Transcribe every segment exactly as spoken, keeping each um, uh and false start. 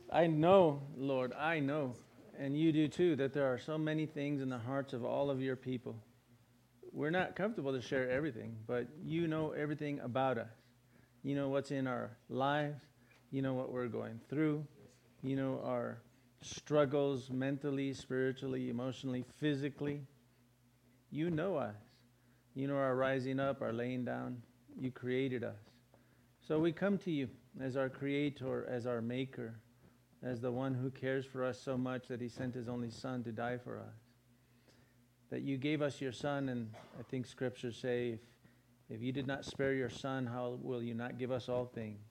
I know, Lord, I know, and you do too, that there are so many things in the hearts of all of your people. We're not comfortable to share everything, but you know everything about us. You know what's in our lives. You know what we're going through. You know our struggles mentally, spiritually, emotionally, physically. You know us. You know our rising up, our laying down. You created us. So we come to you as our creator, as our maker, as the one who cares for us so much that he sent his only son to die for us. That you gave us your son, and I think scriptures say, if, if you did not spare your son, how will you not give us all things?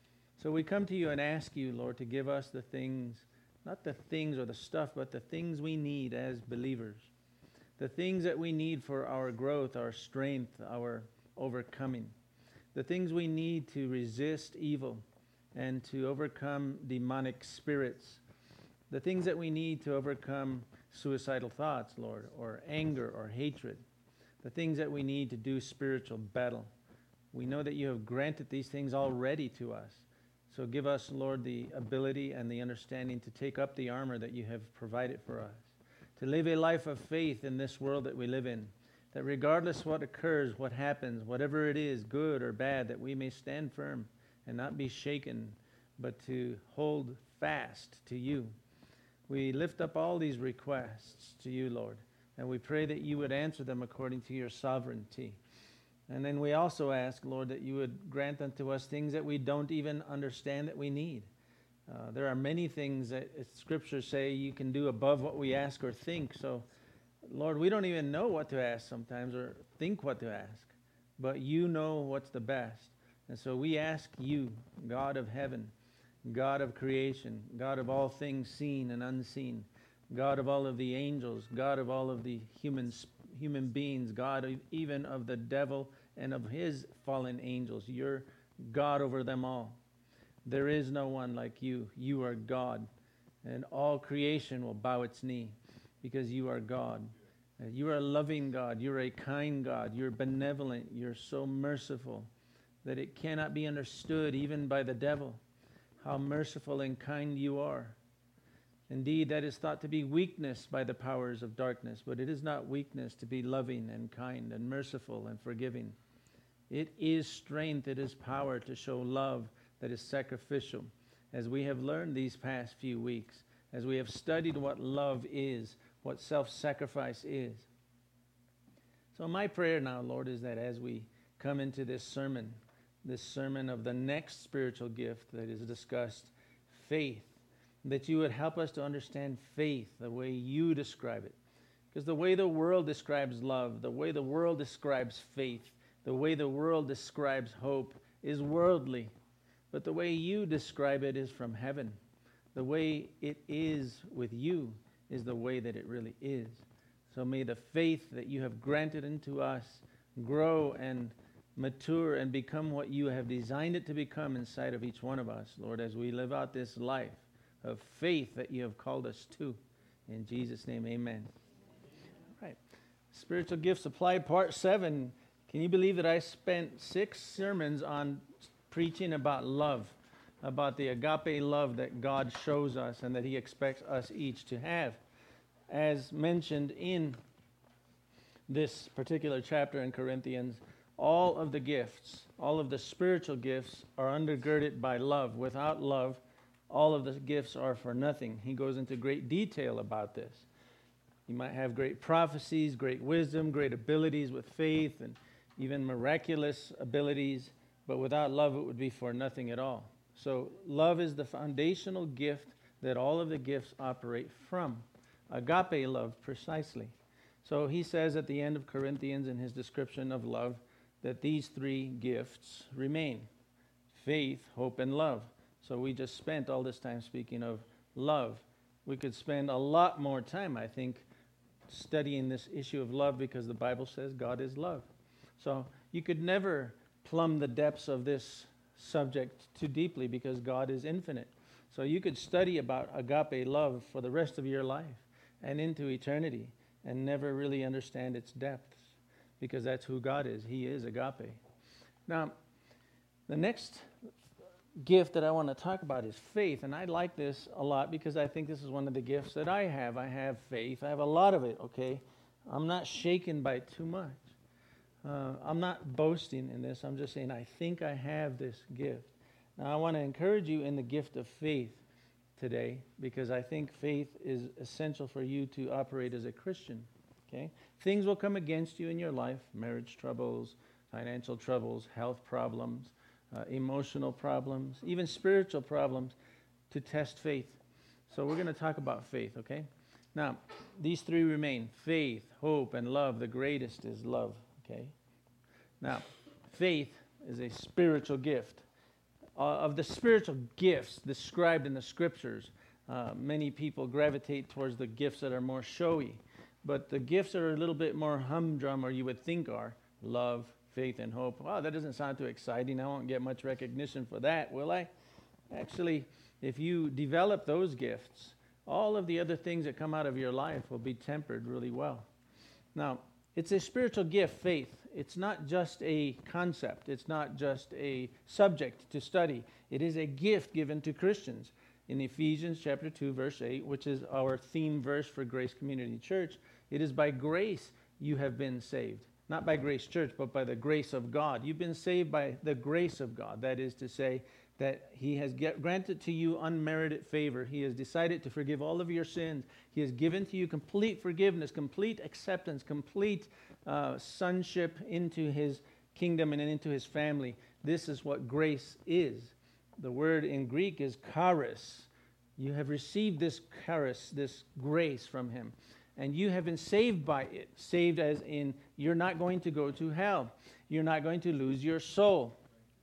So we come to you and ask you, Lord, to give us the things, not the things or the stuff, but the things we need as believers. The things that we need for our growth, our strength, our overcoming. The things we need to resist evil and to overcome demonic spirits. The things that we need to overcome suicidal thoughts, Lord, or anger or hatred. The things that we need to do spiritual battle. We know that you have granted these things already to us. So give us, Lord, the ability and the understanding to take up the armor that you have provided for us. To live a life of faith in this world that we live in. That regardless what occurs, what happens, whatever it is, good or bad, that we may stand firm and not be shaken, but to hold fast to you. We lift up all these requests to you, Lord, and we pray that you would answer them according to your sovereignty. And then we also ask, Lord, that you would grant unto us things that we don't even understand that we need. Uh, there are many things that scriptures say you can do above what we ask or think. So, Lord, we don't even know what to ask sometimes or think what to ask, but you know what's the best. And so we ask you, God of heaven, God of creation, God of all things seen and unseen, God of all of the angels, God of all of the human human beings, God of, even of the devil and of his fallen angels. You're God over them all. There is no one like you. You are God, and all creation will bow its knee because you are God. You are a loving God. You're a kind God. You're benevolent. You're so merciful that it cannot be understood even by the devil how merciful and kind you are. Indeed, that is thought to be weakness by the powers of darkness, but it is not weakness to be loving and kind and merciful and forgiving. It is strength. It is power to show love that is sacrificial. As we have learned these past few weeks, as we have studied what love is, what self-sacrifice is. So my prayer now, Lord, is that as we come into this sermon, this sermon of the next spiritual gift that is discussed, faith, that you would help us to understand faith the way you describe it. Because the way the world describes love, the way the world describes faith, the way the world describes hope is worldly. But the way you describe it is from heaven. The way it is with you is the way that it really is. So may the faith that you have granted unto us grow and mature and become what you have designed it to become inside of each one of us, Lord, as we live out this life of faith that you have called us to. In Jesus' name, amen. All right. Spiritual Gifts Applied, Part seven. Can you believe that I spent six sermons on preaching about love, about the agape love that God shows us and that he expects us each to have? As mentioned in this particular chapter in Corinthians, all of the gifts, all of the spiritual gifts are undergirded by love. Without love, all of the gifts are for nothing. He goes into great detail about this. You might have great prophecies, great wisdom, great abilities with faith, and even miraculous abilities, but without love, it would be for nothing at all. So love is the foundational gift that all of the gifts operate from. Agape love, precisely. So he says at the end of Corinthians in his description of love that these three gifts remain: faith, hope, and love. So we just spent all this time speaking of love. We could spend a lot more time, I think, studying this issue of love because the Bible says God is love. So you could never plumb the depths of this subject too deeply because God is infinite. So you could study about agape love for the rest of your life and into eternity and never really understand its depths because that's who God is. He is agape. Now, the next gift that I want to talk about is faith. And I like this a lot because I think this is one of the gifts that I have. I have faith. I have a lot of it, okay? I'm not shaken by too much. Uh, I'm not boasting in this. I'm just saying I think I have this gift. Now, I want to encourage you in the gift of faith today because I think faith is essential for you to operate as a Christian, okay? Things will come against you in your life, marriage troubles, financial troubles, health problems, uh, emotional problems, even spiritual problems to test faith. So we're going to talk about faith, okay? Now, these three remain: faith, hope, and love. The greatest is love, okay? Now, faith is a spiritual gift. Uh, of the spiritual gifts described in the Scriptures, uh, many people gravitate towards the gifts that are more showy. But the gifts that are a little bit more humdrum, or you would think are, love, faith, and hope. Wow, that doesn't sound too exciting. I won't get much recognition for that, will I? Actually, if you develop those gifts, all of the other things that come out of your life will be tempered really well. Now, it's a spiritual gift, faith. It's not just a concept. It's not just a subject to study. It is a gift given to Christians. In Ephesians chapter two, verse eight, which is our theme verse for Grace Community Church, it is by grace you have been saved. Not by Grace Church, but by the grace of God. You've been saved by the grace of God. That is to say that He has get, granted to you unmerited favor. He has decided to forgive all of your sins. He has given to you complete forgiveness, complete acceptance, complete uh, sonship into His kingdom and into His family. This is what grace is. The word in Greek is charis. You have received this charis, this grace from Him. And you have been saved by it. Saved as in you're not going to go to hell. You're not going to lose your soul.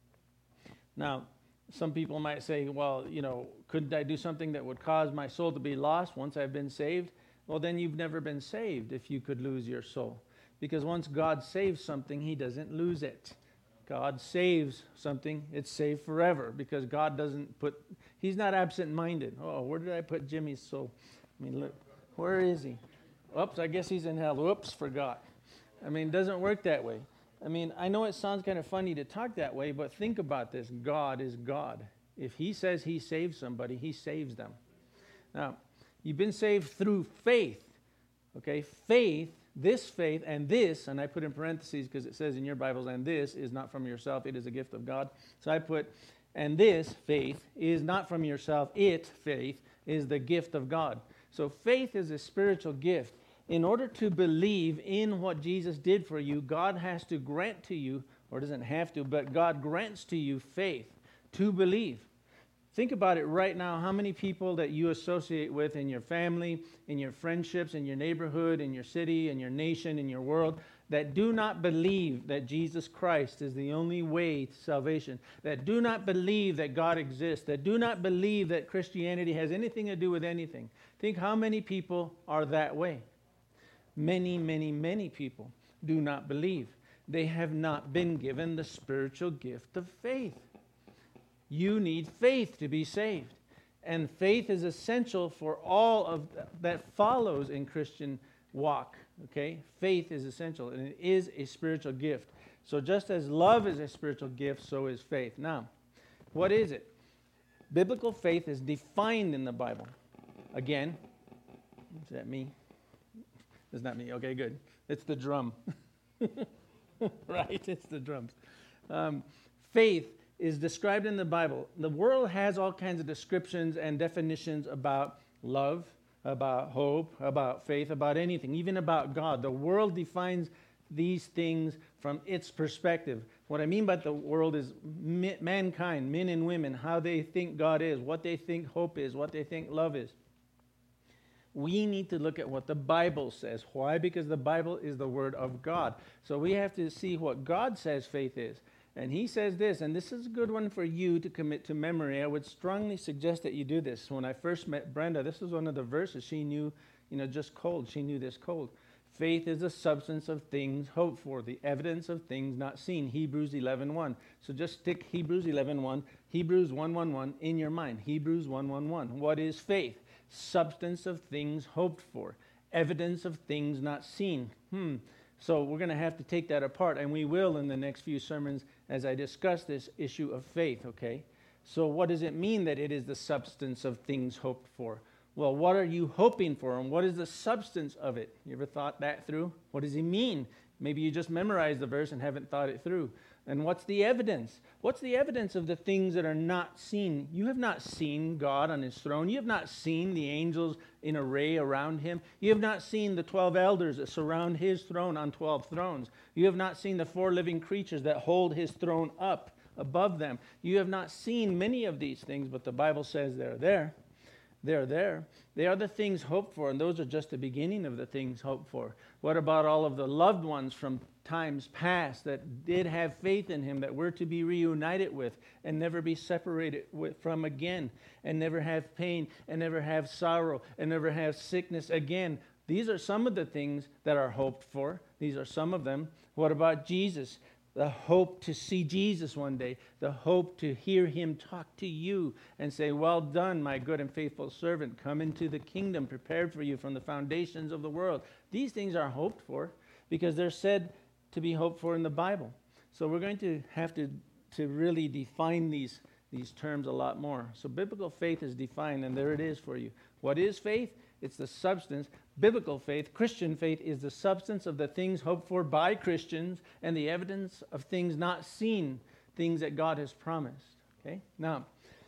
Now, some people might say, well, you know, couldn't I do something that would cause my soul to be lost once I've been saved? Well, then you've never been saved if you could lose your soul. Because once God saves something, He doesn't lose it. God saves something, it's saved forever. Because God doesn't put, He's not absent-minded. Oh, where did I put Jimmy's soul? I mean, look, where is he? Oops, I guess he's in hell. Whoops, forgot. I mean, it doesn't work that way. I mean, I know it sounds kind of funny to talk that way, but think about this. God is God. If He says He saves somebody, He saves them. Now, you've been saved through faith. Okay, faith, this faith, and this, and I put in parentheses because it says in your Bibles, and this is not from yourself, it is a gift of God. So I put, and this faith is not from yourself, it, faith, is the gift of God. So faith is a spiritual gift. In order to believe in what Jesus did for you, God has to grant to you, or doesn't have to, but God grants to you faith to believe. Think about it right now, how many people that you associate with in your family, in your friendships, in your neighborhood, in your city, in your nation, in your world, that do not believe that Jesus Christ is the only way to salvation, that do not believe that God exists, that do not believe that Christianity has anything to do with anything. Think how many people are that way. Many, many, many people do not believe. They have not been given the spiritual gift of faith. You need faith to be saved. And faith is essential for all of th- that follows in Christian walk. Okay? Faith is essential, and it is a spiritual gift. So just as love is a spiritual gift, so is faith. Now, what is it? Biblical faith is defined in the Bible. Again, is that me? It's not me. Okay, good. It's the drum. Right? It's the drums. Um, faith is described in the Bible. The world has all kinds of descriptions and definitions about love, about hope, about faith, about anything, even about God. The world defines these things from its perspective. What I mean by the world is ma- mankind, men and women, how they think God is, what they think hope is, what they think love is. We need to look at what the Bible says. Why? Because the Bible is the Word of God. So we have to see what God says faith is. And He says this, and this is a good one for you to commit to memory. I would strongly suggest that you do this. When I first met Brenda, this was one of the verses she knew, you know, just cold. She knew this cold. Faith is the substance of things hoped for, the evidence of things not seen. Hebrews eleven one. So just stick Hebrews eleven one, Hebrews one one one in your mind. Hebrews one one one. What is faith? Substance of things hoped for, evidence of things not seen. Hmm. So we're going to have to take that apart, and we will in the next few sermons as I discuss this issue of faith, okay? So what does it mean that it is the substance of things hoped for? Well, what are you hoping for, and what is the substance of it? You ever thought that through? What does he mean? Maybe you just memorized the verse and haven't thought it through. And what's the evidence? What's the evidence of the things that are not seen? You have not seen God on his throne. You have not seen the angels in array around him. You have not seen the twelve elders that surround his throne on twelve thrones. You have not seen the four living creatures that hold his throne up above them. You have not seen many of these things, but the Bible says they're there. They're there. They are the things hoped for, and those are just the beginning of the things hoped for. What about all of the loved ones from times past that did have faith in him, that we're to be reunited with and never be separated with, from again, and never have pain, and never have sorrow, and never have sickness again? These are some of the things that are hoped for. These are some of them. What about Jesus? The hope to see Jesus one day, the hope to hear him talk to you and say, well done, my good and faithful servant. Come into the kingdom prepared for you from the foundations of the world. These things are hoped for because they're said to be hoped for in the Bible. So we're going to have to, to really define these, these terms a lot more. So biblical faith is defined, and there it is for you. What is faith? It's the substance. Biblical faith, Christian faith, is the substance of the things hoped for by Christians and the evidence of things not seen, things that God has promised. Okay? Now,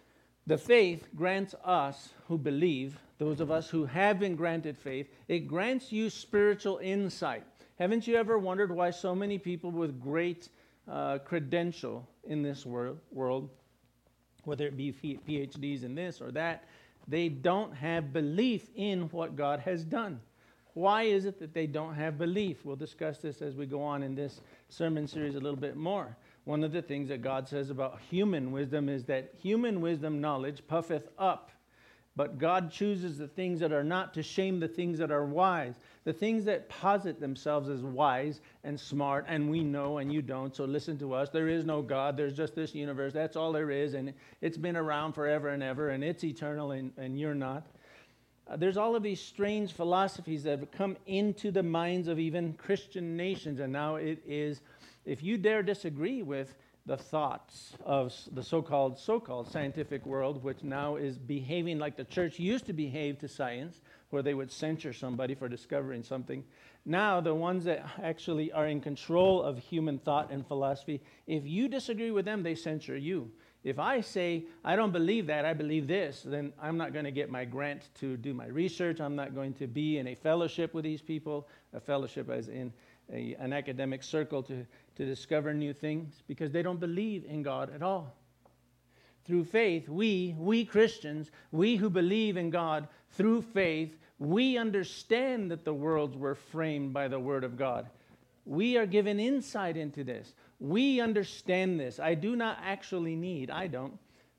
the faith grants us who believe, those of us who have been granted faith, it grants you spiritual insight. Haven't you ever wondered why so many people with great uh, credential in this world, world, whether it be P H Ds in this or that, they don't have belief in what God has done? Why is it that they don't have belief? We'll discuss this as we go on in this sermon series a little bit more. One of the things that God says about human wisdom is that human wisdom knowledge puffeth up, but God chooses the things that are not to shame the things that are wise. The things that posit themselves as wise and smart, and we know and you don't, so listen to us. There is no God. There's just this universe. That's all there is, and it's been around forever and ever, and it's eternal, and, and you're not. Uh, there's all of these strange philosophies that have come into the minds of even Christian nations, and now it is, if you dare disagree with the thoughts of the so-called so-called scientific world, which now is behaving like the church used to behave to science, where they would censure somebody for discovering something. Now, the ones that actually are in control of human thought and philosophy, if you disagree with them, they censor you. If I say, I don't believe that, I believe this, then I'm not going to get my grant to do my research. I'm not going to be in a fellowship with these people, a fellowship as in a, an academic circle to, to discover new things, because they don't believe in God at all. Through faith, we, we Christians, we who believe in God, through faith, we understand that the worlds were framed by the Word of God. We are given insight into this. We understand this. I do not actually need, I don't.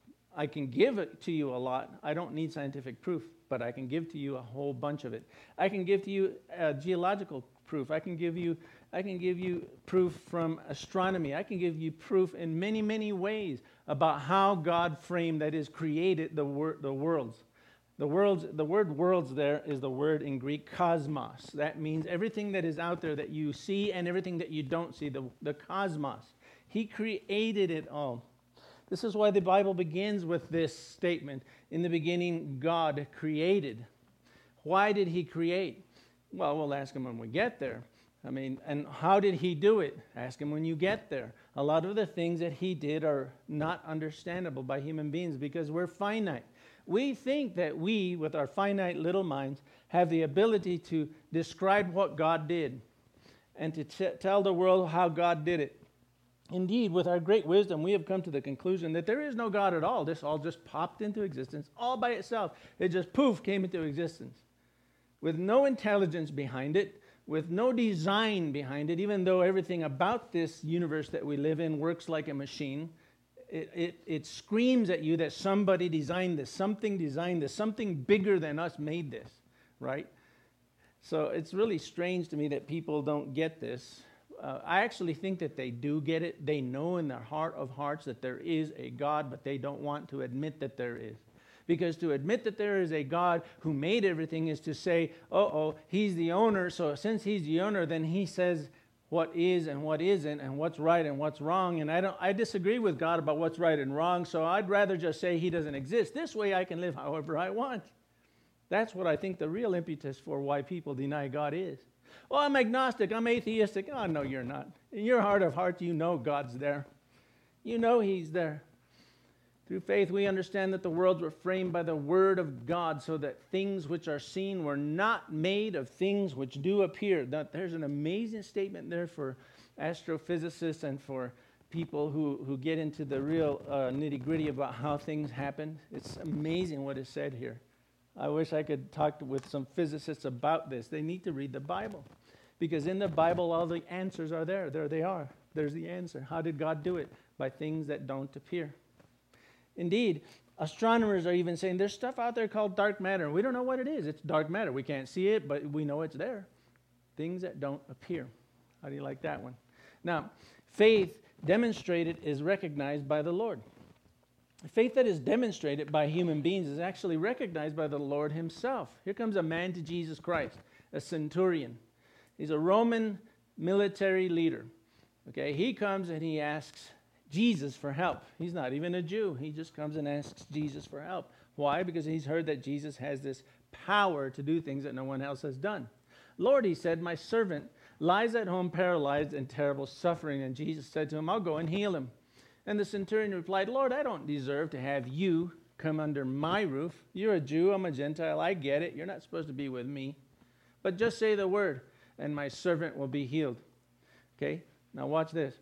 I can give it to you a lot. I don't need scientific proof, but I can give to you a whole bunch of it. I can give to you uh, geological proof. I can give you I can give you proof from astronomy. I can give you proof in many, many ways about how God framed, that is, created the wor- the worlds. The worlds, the word worlds there is the word in Greek cosmos. That means everything that is out there that you see and everything that you don't see, the, the cosmos. He created it all. This is why the Bible begins with this statement. In the beginning, God created. Why did he create? Well, we'll ask him when we get there. I mean, and how did he do it? Ask him when you get there. A lot of the things that he did are not understandable by human beings because we're finite. We think that we, with our finite little minds, have the ability to describe what God did and to t- tell the world how God did it. Indeed, with our great wisdom, we have come to the conclusion that there is no God at all. This all just popped into existence all by itself. It just, poof, came into existence with no intelligence behind it, with no design behind it, even though everything about this universe that we live in works like a machine. It, it, it screams at you that somebody designed this, something designed this, something bigger than us made this, right? So it's really strange to me that people don't get this. Uh, I actually think that they do get it. They know in their heart of hearts that there is a God, but they don't want to admit that there is. Because to admit that there is a God who made everything is to say, uh-oh, he's the owner, so since he's the owner, then he says what is and what isn't, and what's right and what's wrong. And I don't I disagree with God about what's right and wrong, so I'd rather just say he doesn't exist. This way I can live however I want. That's what I think the real impetus for why people deny God is. Well, I'm agnostic, I'm atheistic. Oh, no, you're not. In your heart of hearts, you know God's there. You know he's there. Through faith, we understand that the worlds were framed by the word of God, so that things which are seen were not made of things which do appear. Now, there's an amazing statement there for astrophysicists and for people who, who get into the real uh, nitty-gritty about how things happen. It's amazing what is said here. I wish I could talk with some physicists about this. They need to read the Bible, because in the Bible, all the answers are there. There they are. There's the answer. How did God do it? By things that don't appear. Indeed, astronomers are even saying there's stuff out there called dark matter. We don't know what it is. It's dark matter. We can't see it, but we know it's there. Things that don't appear. How do you like that one? Now, faith demonstrated is recognized by the Lord. Faith that is demonstrated by human beings is actually recognized by the Lord himself. Here comes a man to Jesus Christ, a centurion. He's a Roman military leader. Okay, he comes and he asks Jesus for help. He's not even a Jew. He just comes and asks Jesus for help. Why? Because he's heard that Jesus has this power to do things that no one else has done. Lord, he said, my servant lies at home paralyzed in terrible suffering. And Jesus said to him, I'll go and heal him. And the centurion replied, Lord, I don't deserve to have you come under my roof. You're a Jew, I'm a Gentile, I get it. You're not supposed to be with me. But just say the word, and my servant will be healed. Okay, now watch this.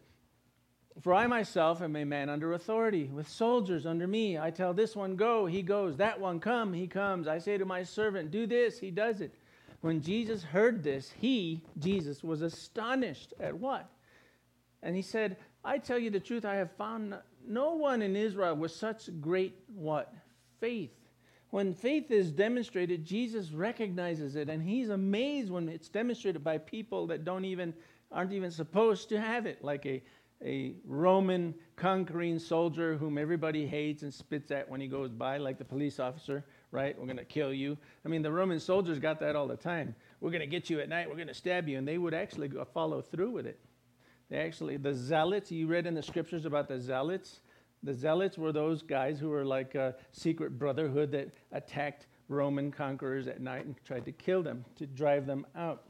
For I myself am a man under authority, with soldiers under me. I tell this one, go, he goes. That one, come, he comes. I say to my servant, do this, he does it. When Jesus heard this, he, Jesus, was astonished at what? And he said, I tell you the truth, I have found no one in Israel with such great, what? Faith. When faith is demonstrated, Jesus recognizes it, and he's amazed when it's demonstrated by people that don't even, aren't even supposed to have it, like a a Roman conquering soldier whom everybody hates and spits at when he goes by, like the police officer, right? We're going to kill you. I mean, the Roman soldiers got that all the time. We're going to get you at night. We're going to stab you. And they would actually go follow through with it. They actually, the zealots, you read in the scriptures about the zealots. The zealots were those guys who were like a secret brotherhood that attacked Roman conquerors at night and tried to kill them, to drive them out.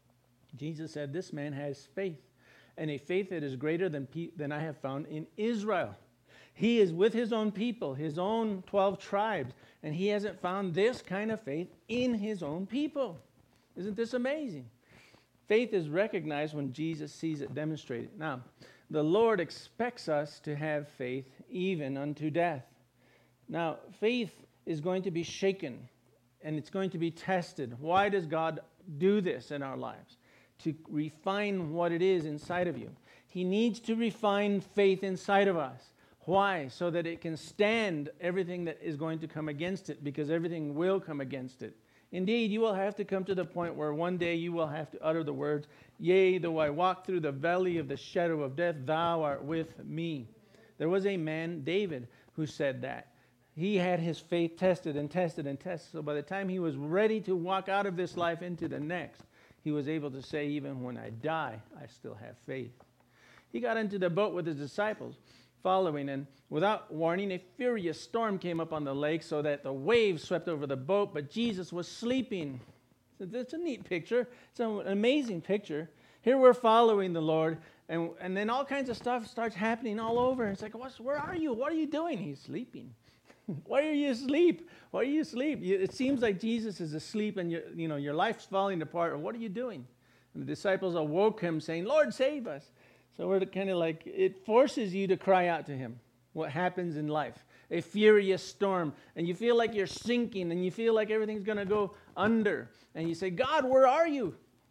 Jesus said, this man has faith. And a faith that is greater than, pe- than I have found in Israel. He is with his own people, his own twelve tribes, and he hasn't found this kind of faith in his own people. Isn't this amazing? Faith is recognized when Jesus sees it demonstrated. Now, the Lord expects us to have faith even unto death. Now, faith is going to be shaken, and it's going to be tested. Why does God do this in our lives? To refine what it is inside of you. He needs to refine faith inside of us. Why? So that it can stand everything that is going to come against it, because everything will come against it. Indeed, you will have to come to the point where one day you will have to utter the words, yea, though I walk through the valley of the shadow of death, thou art with me. There was a man, David, who said that. He had his faith tested and tested and tested. So by the time he was ready to walk out of this life into the next, he was able to say, even when I die, I still have faith. He got into the boat with his disciples, following, and without warning, a furious storm came up on the lake so that the waves swept over the boat, but Jesus was sleeping. It's a neat picture. It's an amazing picture. Here we're following the Lord, and, and then all kinds of stuff starts happening all over. It's like, What's, where are you? What are you doing? He's sleeping. Why are you asleep? Why are you asleep? You, it seems like Jesus is asleep and you, you know, your life's falling apart. What are you doing? And the disciples awoke him saying, Lord, save us. So we're kind of like, it forces you to cry out to him. What happens in life? A furious storm. And you feel like you're sinking and you feel like everything's going to go under. And you say, God, where are you?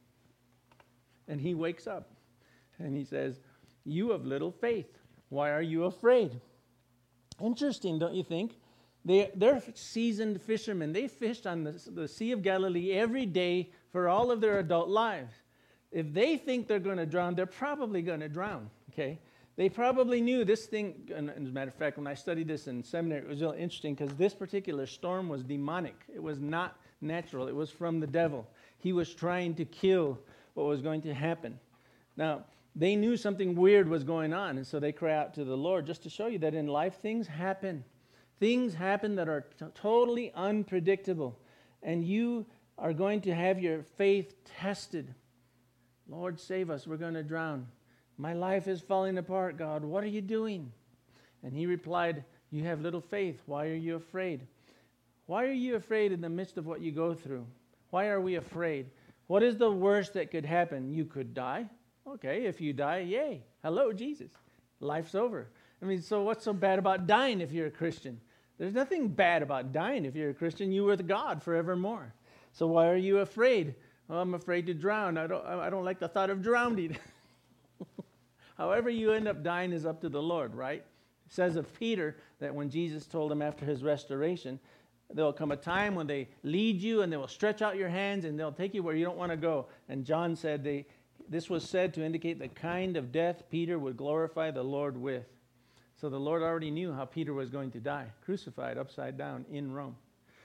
And he wakes up and he says, you have little faith. Why are you afraid? Interesting, don't you think? They, they're seasoned fishermen. They fished on the, the Sea of Galilee every day for all of their adult lives. If they think they're going to drown, they're probably going to drown, okay? They probably knew this thing, and as a matter of fact, when I studied this in seminary, it was really interesting because this particular storm was demonic. It was not natural. It was from the devil. He was trying to kill what was going to happen. Now, they knew something weird was going on, and so they cry out to the Lord just to show you that in life things happen. Things happen that are t- totally unpredictable, and you are going to have your faith tested. Lord, save us. We're going to drown. My life is falling apart, God. What are you doing? And he replied, you have little faith. Why are you afraid? Why are you afraid in the midst of what you go through? Why are we afraid? What is the worst that could happen? You could die. Okay, if you die, yay. Hello, Jesus. Life's over. I mean, so what's so bad about dying if you're a Christian? There's nothing bad about dying if you're a Christian. You're with God forevermore. So why are you afraid? Well, I'm afraid to drown. I don't, I don't like the thought of drowning. However you end up dying is up to the Lord, right? It says of Peter that when Jesus told him after his restoration, there will come a time when they lead you and they will stretch out your hands and they'll take you where you don't want to go. And John said they, this was said to indicate the kind of death Peter would glorify the Lord with. So the Lord already knew how Peter was going to die, crucified upside down in Rome.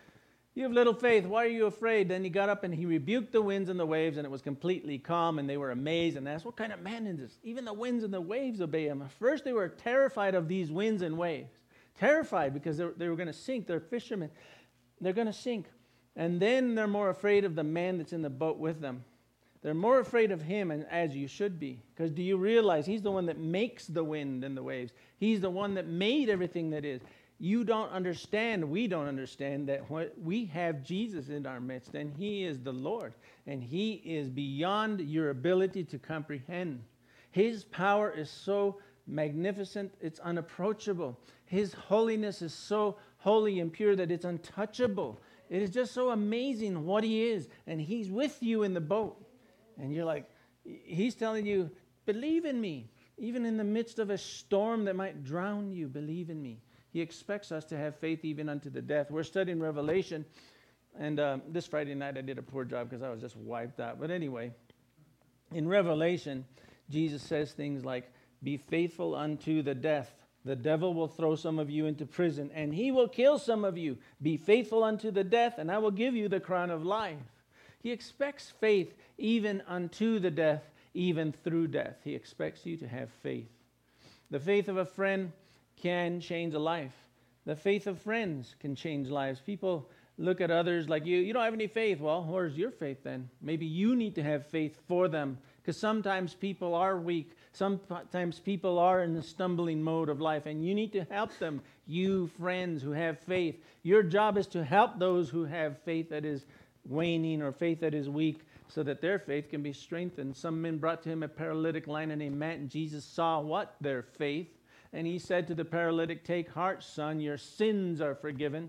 You have little faith. Why are you afraid? Then he got up and he rebuked the winds and the waves, and it was completely calm, and they were amazed and asked, what kind of man is this? Even the winds and the waves obey him. At first they were terrified of these winds and waves. Terrified because they were, they were going to sink. They're fishermen. They're going to sink. And then they're more afraid of the man that's in the boat with them. They're more afraid of him, and as you should be. Because do you realize he's the one that makes the wind and the waves? He's the one that made everything that is. You don't understand, we don't understand that what we have Jesus in our midst, and he is the Lord, and he is beyond your ability to comprehend. His power is so magnificent, it's unapproachable. His holiness is so holy and pure that it's untouchable. It is just so amazing what he is, and he's with you in the boat. And you're like, he's telling you, believe in me. Even in the midst of a storm that might drown you, believe in me. He expects us to have faith even unto the death. We're studying Revelation, and um, this Friday night I did a poor job because I was just wiped out. But anyway, in Revelation, Jesus says things like, be faithful unto the death. The devil will throw some of you into prison, and he will kill some of you. Be faithful unto the death, and I will give you the crown of life. He expects faith even unto the death, even through death. He expects you to have faith. The faith of a friend can change a life. The faith of friends can change lives. People look at others like you. You don't have any faith. Well, where's your faith then? Maybe you need to have faith for them, because sometimes people are weak. Sometimes people are in the stumbling mode of life, and you need to help them. You friends who have faith, your job is to help those who have faith that is waning or faith that is weak, so that their faith can be strengthened. Some men brought to him a paralytic lying named Matt, and Jesus saw what? Their faith. And he said to the paralytic, take heart, son, your sins are forgiven.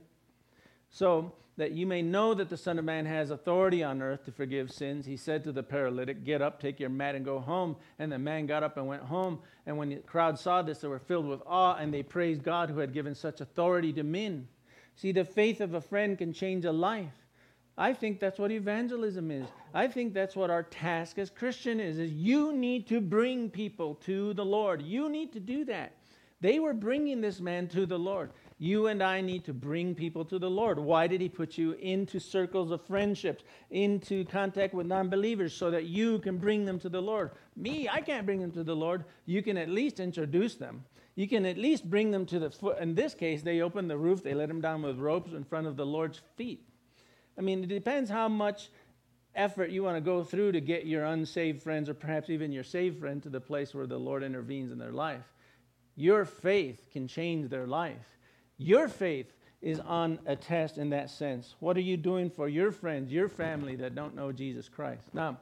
So that you may know that the Son of Man has authority on earth to forgive sins, he said to the paralytic, get up, take your mat, and go home. And the man got up and went home. And when the crowd saw this, they were filled with awe, and they praised God who had given such authority to men. See, the faith of a friend can change a life. I think that's what evangelism is. I think that's what our task as Christian is, is you need to bring people to the Lord. You need to do that. They were bringing this man to the Lord. You and I need to bring people to the Lord. Why did he put you into circles of friendships, into contact with non-believers, so that you can bring them to the Lord? Me, I can't bring them to the Lord. You can at least introduce them. You can at least bring them to the foot. In this case, they opened the roof. They let him down with ropes in front of the Lord's feet. I mean, it depends how much effort you want to go through to get your unsaved friends, or perhaps even your saved friend, to the place where the Lord intervenes in their life. Your faith can change their life. Your faith is on a test in that sense. What are you doing for your friends, your family that don't know Jesus Christ? Now,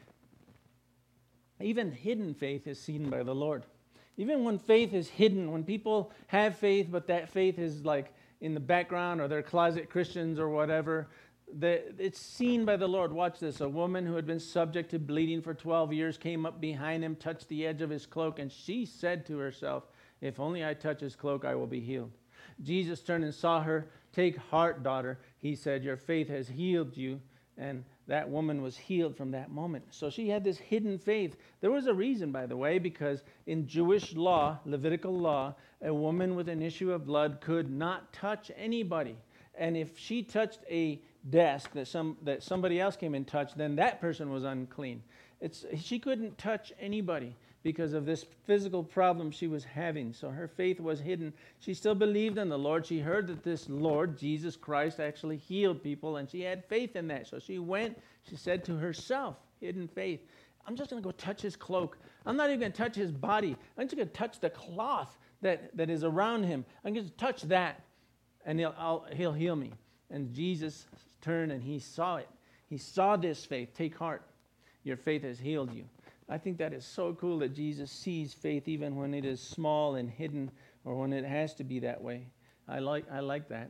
even hidden faith is seen by the Lord. Even when faith is hidden, when people have faith, but that faith is like in the background, or they're closet Christians or whatever, the, it's seen by the Lord. Watch this. A woman who had been subject to bleeding for twelve years came up behind him, touched the edge of his cloak, and she said to herself, if only I touch his cloak, I will be healed. Jesus turned and saw her. Take heart, daughter. He said, your faith has healed you. And that woman was healed from that moment. So she had this hidden faith. There was a reason, by the way, because in Jewish law, Levitical law, a woman with an issue of blood could not touch anybody. And if she touched a desk that some that somebody else came and touched, then that person was unclean. It's, she couldn't touch anybody because of this physical problem she was having. So her faith was hidden. She still believed in the Lord. She heard that this Lord, Jesus Christ, actually healed people, and she had faith in that. So she went, she said to herself, hidden faith, I'm just going to go touch his cloak. I'm not even going to touch his body. I'm just going to touch the cloth that, that is around him. I'm going to touch that, and he'll, I'll, he'll heal me. And Jesus turned, and he saw it. He saw this faith. Take heart. Your faith has healed you. I think that is so cool that Jesus sees faith even when it is small and hidden, or when it has to be that way. I like, I like that.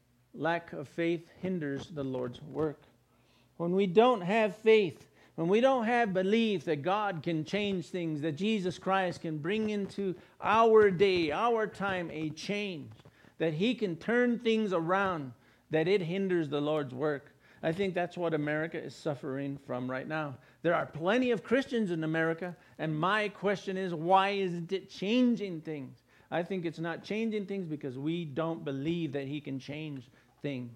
Lack of faith hinders the Lord's work. When we don't have faith, when we don't have belief that God can change things, that Jesus Christ can bring into our day, our time, a change, that he can turn things around, that it hinders the Lord's work. I think that's what America is suffering from right now. There are plenty of Christians in America, and my question is, why isn't it changing things? I think it's not changing things because we don't believe that he can change things.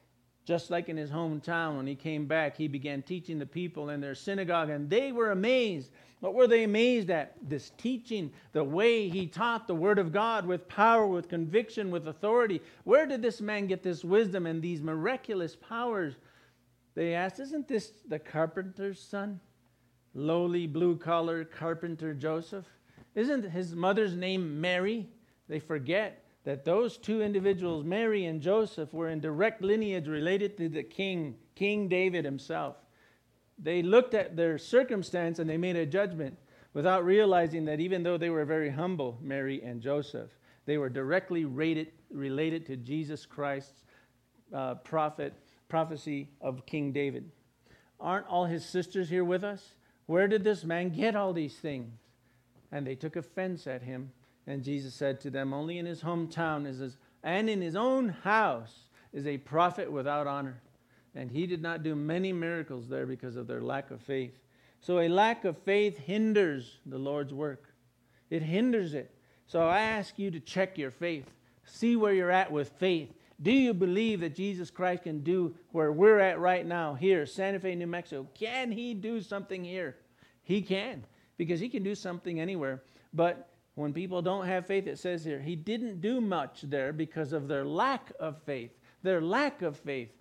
Just like in his hometown, when he came back, he began teaching the people in their synagogue, and they were amazed. What were they amazed at? This teaching, the way he taught the Word of God with power, with conviction, with authority. Where did this man get this wisdom and these miraculous powers? They asked, isn't this the carpenter's son? Lowly, blue-collar carpenter Joseph? Isn't his mother's name Mary? They forget that those two individuals, Mary and Joseph, were in direct lineage related to the king, King David himself. They looked at their circumstance and they made a judgment without realizing that even though they were very humble, Mary and Joseph, they were directly rated, related to Jesus Christ's uh, prophet, prophecy of King David. Aren't all his sisters here with us? Where did this man get all these things? And they took offense at him. And Jesus said to them, only in his hometown is his, and in his own house is a prophet without honor. And he did not do many miracles there because of their lack of faith. So a lack of faith hinders the Lord's work. It hinders it. So I ask you to check your faith. See where you're at with faith. Do you believe that Jesus Christ can do where we're at right now, here, Santa Fe, New Mexico? Can he do something here? He can, because he can do something anywhere. But when people don't have faith, it says here, he didn't do much there because of their lack of faith. Their lack of faith.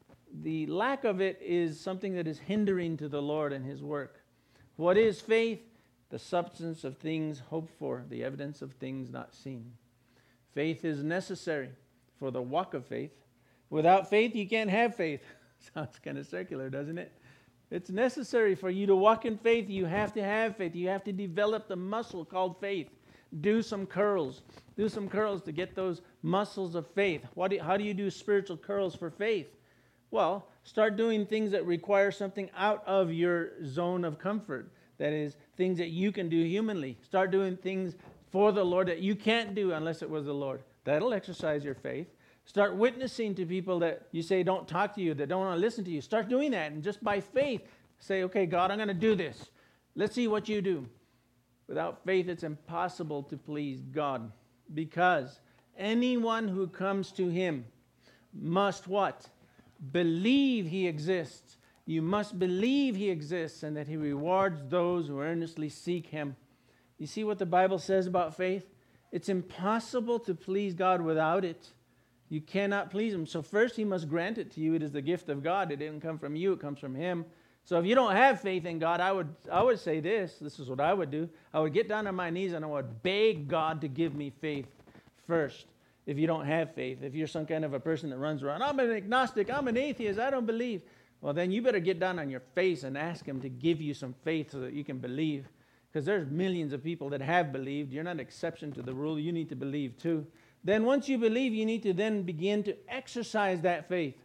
The lack of it is something that is hindering to the Lord and his work. What is faith? The substance of things hoped for, the evidence of things not seen. Faith is necessary for the walk of faith. Without faith, you can't have faith. Sounds kind of circular, doesn't it? It's necessary for you to walk in faith. You have to have faith. You have to develop the muscle called faith. Do some curls. Do some curls to get those muscles of faith. What do you, how do you do spiritual curls for faith? Well, start doing things that require something out of your zone of comfort. That is, things that you can do humanly. Start doing things for the Lord that you can't do unless it was the Lord. That'll exercise your faith. Start witnessing to people that you say don't talk to you, that don't want to listen to you. Start doing that, and just by faith, say, okay, God, I'm going to do this. Let's see what you do. Without faith, it's impossible to please God, because anyone who comes to him must what? Believe he exists. You must believe he exists and that he rewards those who earnestly seek him. You see what the Bible says about faith? It's impossible to please God without it. You cannot please him. So first he must grant it to you. It is the gift of God. It didn't come from you. It comes from him. So if you don't have faith in God, I would I would say this. This is what I would do. I would get down on my knees and I would beg God to give me faith first. If you don't have faith, if you're some kind of a person that runs around, I'm an agnostic, I'm an atheist, I don't believe. Well, then you better get down on your face and ask him to give you some faith so that you can believe. Because there's millions of people that have believed. You're not an exception to the rule. You need to believe too. Then once you believe, you need to then begin to exercise that faith.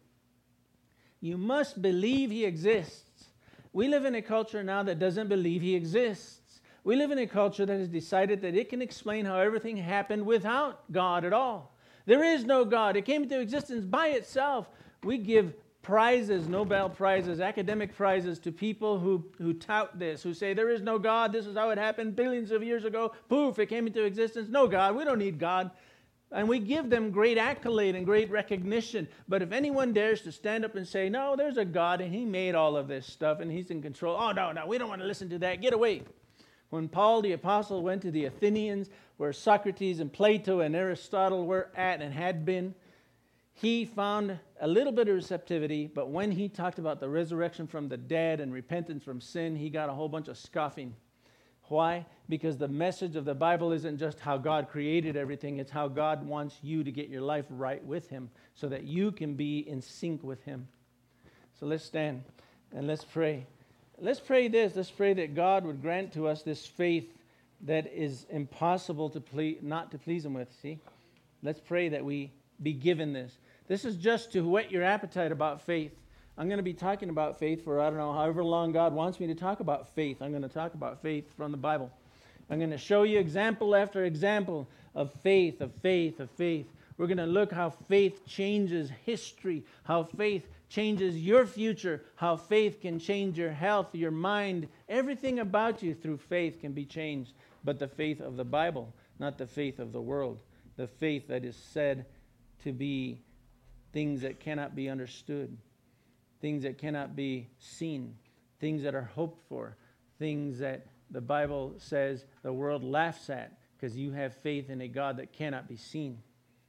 You must believe he exists. We live in a culture now that doesn't believe he exists. We live in a culture that has decided that it can explain how everything happened without God at all. There is no God. It came into existence by itself. We give prizes, Nobel prizes, academic prizes to people who, who tout this, who say there is no God, this is how it happened billions of years ago. Poof, it came into existence. No God, we don't need God. And we give them great accolade and great recognition. But if anyone dares to stand up and say, no, there's a God and he made all of this stuff and he's in control. Oh, no, no, we don't want to listen to that. Get away. When Paul the Apostle went to the Athenians, where Socrates and Plato and Aristotle were at and had been, he found a little bit of receptivity. But when he talked about the resurrection from the dead and repentance from sin, he got a whole bunch of scoffing. Why? Because the message of the Bible isn't just how God created everything. It's how God wants you to get your life right with him so that you can be in sync with him. So let's stand and let's pray. Let's pray this. Let's pray that God would grant to us this faith that is impossible to ple- not to please him with. See? Let's pray that we be given this. This is just to whet your appetite about faith. I'm going to be talking about faith for, I don't know, however long God wants me to talk about faith. I'm going to talk about faith from the Bible. I'm going to show you example after example of faith, of faith, of faith. We're going to look how faith changes history, how faith changes your future, how faith can change your health, your mind. Everything about you through faith can be changed. But the faith of the Bible, not the faith of the world. The faith that is said to be things that cannot be understood. Things that cannot be seen, things that are hoped for, things that the Bible says the world laughs at because you have faith in a God that cannot be seen.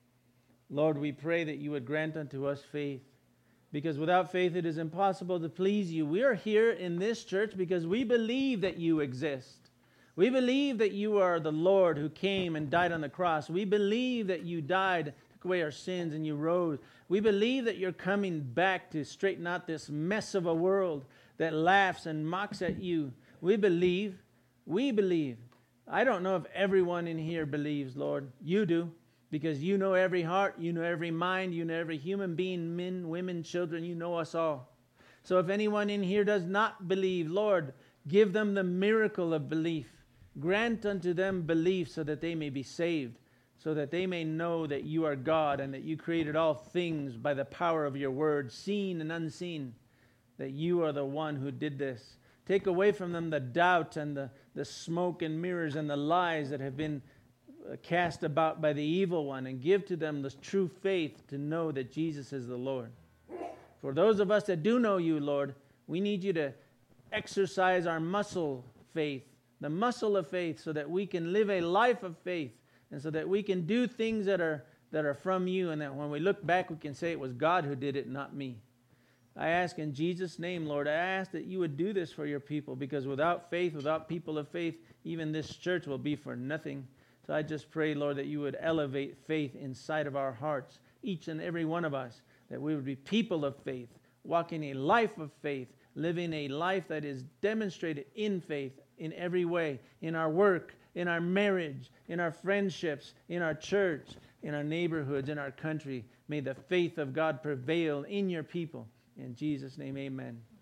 Lord, we pray that you would grant unto us faith, because without faith it is impossible to please you. We are here in this church because we believe that you exist. We believe that you are the Lord who came and died on the cross. We believe that you died, took away our sins, and you rose. We believe that you're coming back to straighten out this mess of a world that laughs and mocks at you. We believe. We believe. I don't know if everyone in here believes, Lord. You do, because you know every heart, you know every mind, you know every human being, men, women, children, you know us all. So if anyone in here does not believe, Lord, give them the miracle of belief. Grant unto them belief so that they may be saved, so that they may know that you are God and that you created all things by the power of your word, seen and unseen, that you are the one who did this. Take away from them the doubt and the, the smoke and mirrors and the lies that have been cast about by the evil one, and give to them the true faith to know that Jesus is the Lord. For those of us that do know you, Lord, we need you to exercise our muscle faith, the muscle of faith, so that we can live a life of faith. And so that we can do things that are that are from you, and that when we look back, we can say it was God who did it, not me. I ask in Jesus' name, Lord, I ask that you would do this for your people, because without faith, without people of faith, even this church will be for nothing. So I just pray, Lord, that you would elevate faith inside of our hearts, each and every one of us, that we would be people of faith, walking a life of faith, living a life that is demonstrated in faith in every way, in our work, in our marriage, in our friendships, in our church, in our neighborhoods, in our country. May the faith of God prevail in your people. In Jesus' name, amen.